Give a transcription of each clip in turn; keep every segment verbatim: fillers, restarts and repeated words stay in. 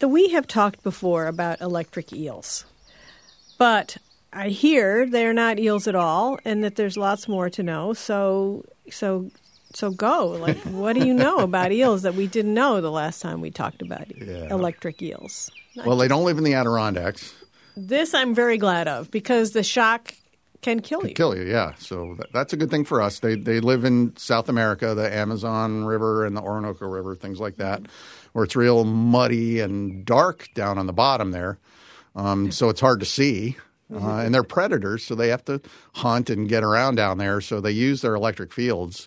we have talked before about electric eels, but I hear they're not eels at all, and that there's lots more to know. So, so, so go. Like, what do you know about eels that we didn't know the last time we talked about yeah. electric eels? Not well, just... they don't live in the Adirondacks. This I'm very glad of, because the shock can kill can you. Kill you, yeah. So that, that's a good thing for us. They they live in South America, the Amazon River and the Orinoco River, things like that, where it's real muddy and dark down on the bottom there. Um, so it's hard to see. Uh, and they're predators, so they have to hunt and get around down there. So they use their electric fields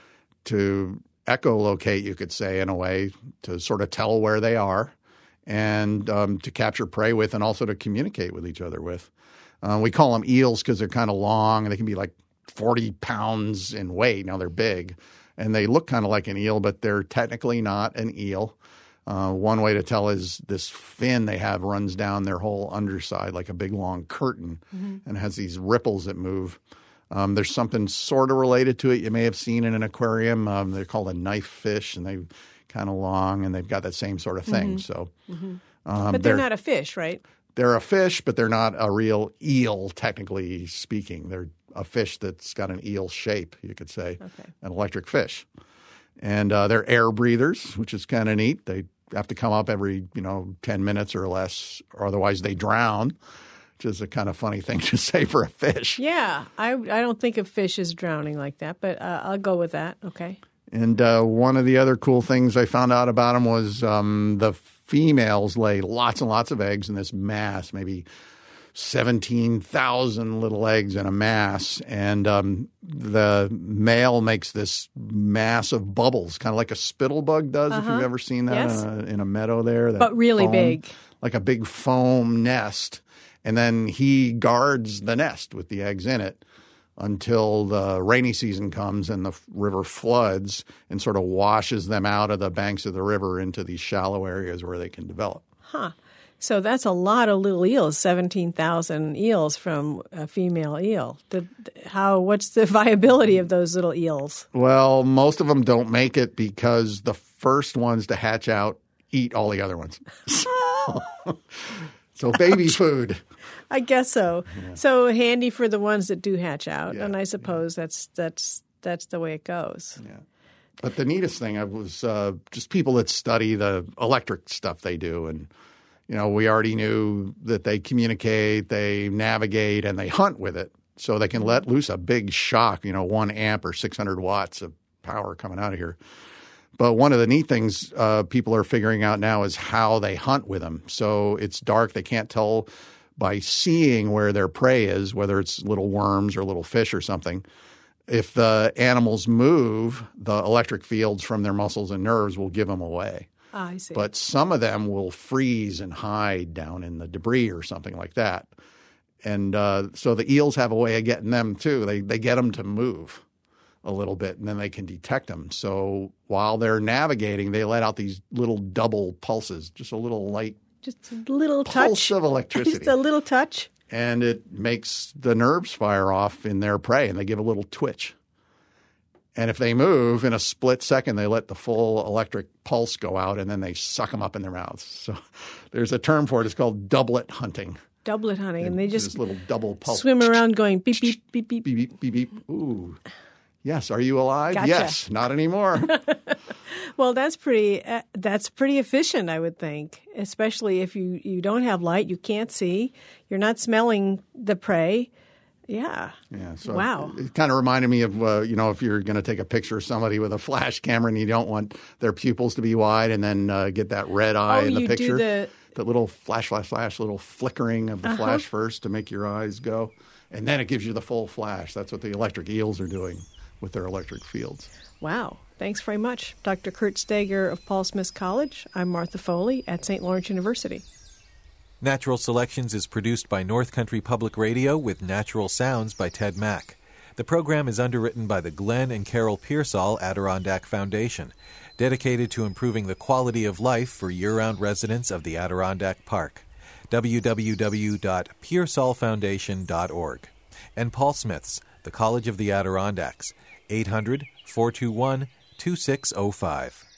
to echolocate, you could say, in a way, to sort of tell where they are and um, to capture prey with, and also to communicate with each other with. Uh, we call them eels because they're kind of long, and they can be like forty pounds in weight. Now, they're big, and they look kind of like an eel, but they're technically not an eel. Uh, one way to tell is this fin they have runs down their whole underside like a big long curtain mm-hmm. and has these ripples that move. Um, there's something sort of related to it you may have seen in an aquarium. Um, they're called a knife fish, and they're kind of long, and they've got that same sort of thing. Mm-hmm. So, mm-hmm. um, But they're, they're not a fish, right? They're a fish, but they're not a real eel, technically speaking. They're a fish that's got an eel shape, you could say, okay. An electric fish. And uh, they're air breathers, which is kind of neat. They have to come up every, you know, ten minutes or less, or otherwise they drown, which is a kind of funny thing to say for a fish. Yeah. I, I don't think of fish as drowning like that, but uh, I'll go with that. Okay. And uh, one of the other cool things I found out about them was um, the females lay lots and lots of eggs in this mass, maybe seventeen thousand little eggs in a mass, and um, the male makes this mass of bubbles, kind of like a spittle bug does, uh-huh. if you've ever seen that yes. in, a, in a meadow there. That but really foam, big. Like a big foam nest. And then he guards the nest with the eggs in it until the rainy season comes and the river floods and sort of washes them out of the banks of the river into these shallow areas where they can develop. Huh. So that's a lot of little eels, seventeen thousand eels from a female eel. The, how? What's the viability of those little eels? Well, most of them don't make it because the first ones to hatch out eat all the other ones. So, so baby food. I guess so. Yeah. So handy for the ones that do hatch out, yeah, and I suppose yeah. that's that's that's the way it goes. Yeah. But the neatest thing was uh, just people that study the electric stuff they do, and you know, we already knew that they communicate, they navigate, and they hunt with it. So they can let loose a big shock, you know, one amp or six hundred watts of power coming out of here. But one of the neat things uh, people are figuring out now is how they hunt with them. So it's dark. They can't tell by seeing where their prey is, whether it's little worms or little fish or something. If the animals move, the electric fields from their muscles and nerves will give them away. Oh, I see. But some of them will freeze and hide down in the debris or something like that. And uh, so the eels have a way of getting them too. They they get them to move a little bit, and then they can detect them. So while they're navigating, they let out these little double pulses, just a little light just a little pulse touch. of electricity. Just a little touch. And it makes the nerves fire off in their prey, and they give a little twitch. And if they move in a split second, they let the full electric pulse go out, and then they suck them up in their mouths. So there's a term for it. It's called doublet hunting. Doublet hunting. And, and they just this little double pulse. Swim around going beep, beep, beep, beep. Beep, beep, beep, beep. Ooh. Yes. Are you alive? Gotcha. Yes. Not anymore. Well, that's pretty uh, that's pretty efficient, I would think, especially if you, you don't have light, you can't see, you're not smelling the prey. Yeah. Yeah. So wow. It, it kind of reminded me of, uh, you know, if you're going to take a picture of somebody with a flash camera and you don't want their pupils to be wide and then uh, get that red eye oh, in the you picture. Do the... the little flash, flash, flash, little flickering of the uh-huh. flash first to make your eyes go. And then it gives you the full flash. That's what the electric eels are doing with their electric fields. Wow. Thanks very much. Doctor Kurt Stager of Paul Smith College. I'm Martha Foley at Saint Lawrence University. Natural Selections is produced by North Country Public Radio with natural sounds by Ted Mack. The program is underwritten by the Glenn and Carol Pearsall Adirondack Foundation, dedicated to improving the quality of life for year-round residents of the Adirondack Park. w w w dot pearsall foundation dot org. And Paul Smith's, the College of the Adirondacks, eight hundred, four two one, two six zero five.